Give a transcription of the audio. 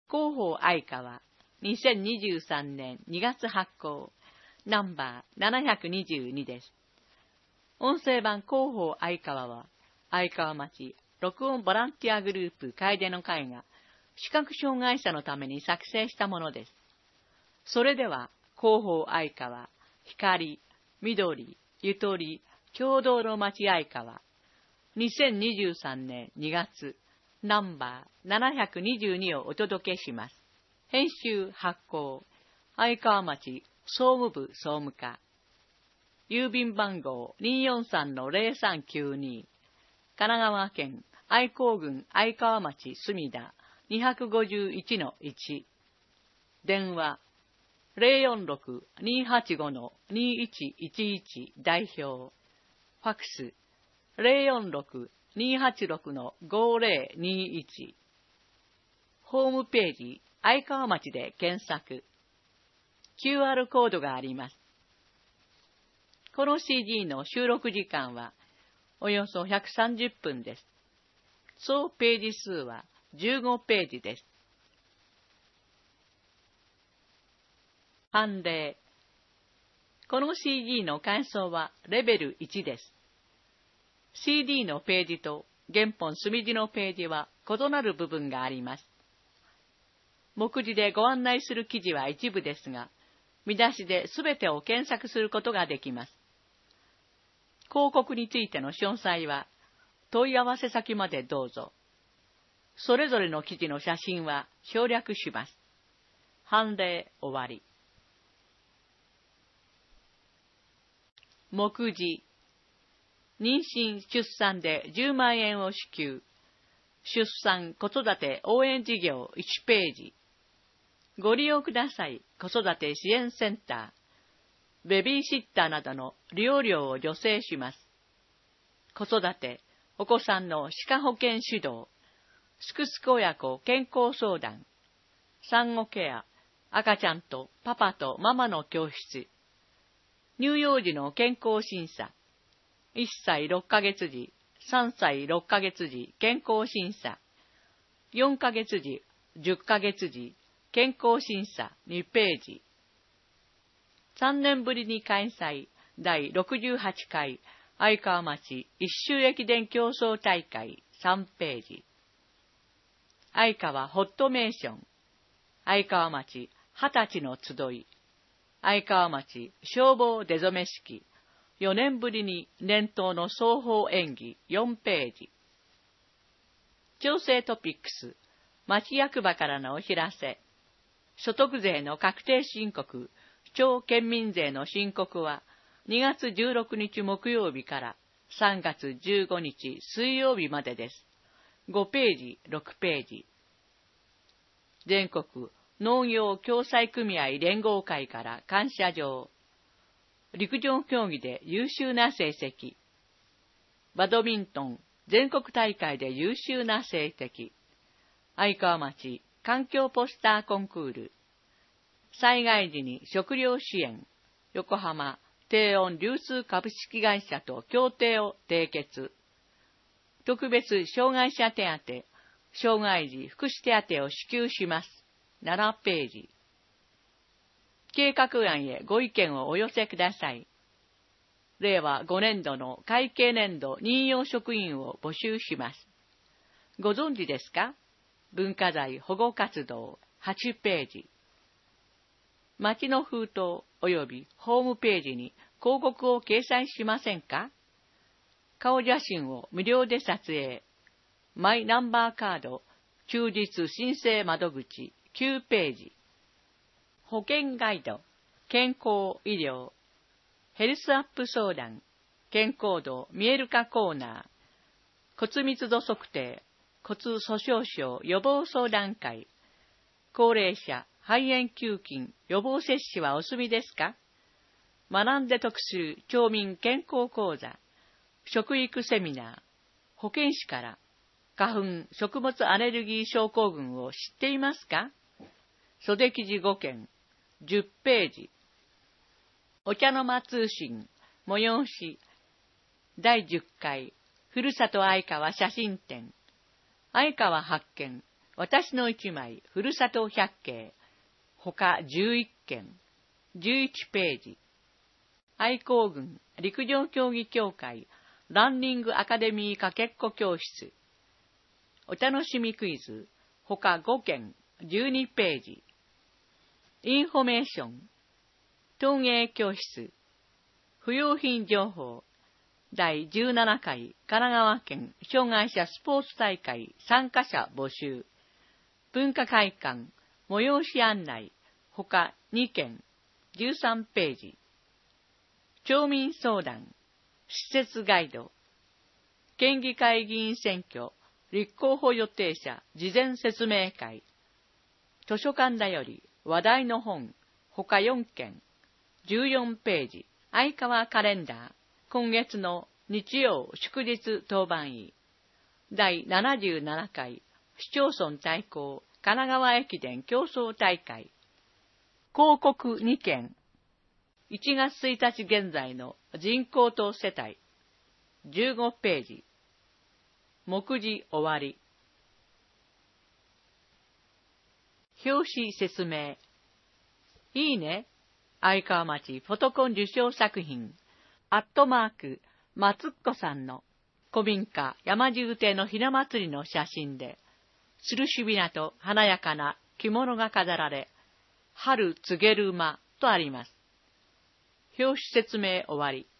広報愛川、2023年2月発行、ナンバー722です。音声版広報愛川は、愛川町録音ボランティアグループ楓の会が、視覚障害者のために作成したものです。それでは、広報愛川、光、緑、ゆとり、共同の町愛川、2023年2月、ナンバー722をお届けします。編集発行、愛川町総務部総務課、郵便番号 243-0392、神奈川県愛工郡愛川町墨田 251-1、電話 046-285-2111 代表、ファクス 046-286-5021、ホームページ愛川町で検索、QR コードがあります。この CD の収録時間はおよそ130分です。総ページ数は15ページです。判例。この CD の感想はレベル1です。CD のページと原本墨字のページは異なる部分があります。目次でご案内する記事は一部ですが、見出しで全てを検索することができます。広告についての詳細は問い合わせ先までどうぞ。それぞれの記事の写真は省略します。判例終わり。目次。妊娠・出産で10万円を支給。出産・子育て応援事業1ページ。ご利用ください子育て支援センター。ベビーシッターなどの利用料を助成します。子育て、お子さんの歯科保健指導。すくすく親子健康相談。産後ケア、赤ちゃんとパパとママの教室。乳幼児の健康審査。1歳6ヶ月時、3歳6ヶ月時健康審査。4ヶ月時、10ヶ月時健康審査2ページ。3年ぶりに開催第68回愛川町一周駅伝競争大会3ページ。愛川ホットメーション。愛川町20歳の集い。愛川町消防出初め式。4年ぶりに年頭の双方演技4ページ。調整トピックス。町役場からのお知らせ。所得税の確定申告、町県民税の申告は2月16日木曜日から3月15日水曜日までです。5ページ、6ページ。全国農業共済組合連合会から感謝状。陸上競技で優秀な成績。バドミントン全国大会で優秀な成績。愛川町環境ポスターコンクール。災害時に食料支援。横浜低温流通株式会社と協定を締結。特別障害者手当、障害時福祉手当を支給します。7ページ。計画案へご意見をお寄せください。令和5年度の会計年度任用職員を募集します。ご存知ですか？文化財保護活動8ページ。町の封筒及びホームページに広告を掲載しませんか？顔写真を無料で撮影。マイナンバーカード休日申請窓口9ページ。保険ガイド、健康医療、ヘルスアップ相談、健康度見える化コーナー、骨密度測定、骨粗鬆症予防相談会、高齢者肺炎球菌予防接種はお済みですか？学んで特集町民健康講座、食育セミナー、保健師から花粉食物アレルギー症候群を知っていますか？袖記事5件、10ページ。お茶の間通信、催し、第10回、ふるさと愛川写真展、愛川発見、 私の一枚、ふるさと百景、他11件、11ページ。愛好軍、陸上競技協会、ランニングアカデミーかけっこ教室。お楽しみクイズ、他5件、12ページ。インフォメーション、陶芸教室、不用品情報、第17回神奈川県障害者スポーツ大会参加者募集。文化会館、催し案内、他2件、13ページ。町民相談、施設ガイド、県議会議員選挙、立候補予定者事前説明会。図書館だより話題の本、他4件、14ページ。相川カレンダー、今月の日曜祝日当番位。第77回市町村対抗神奈川駅伝競争大会。広告2件。1月1日現在の人口と世帯。15ページ。目次終わり。表紙説明。いいね。相川町フォトコン受賞作品。松っ子さんの古民家山地亭のひな祭りの写真で、つるしびなと華やかな着物が飾られ、春告げる馬とあります。表紙説明終わり。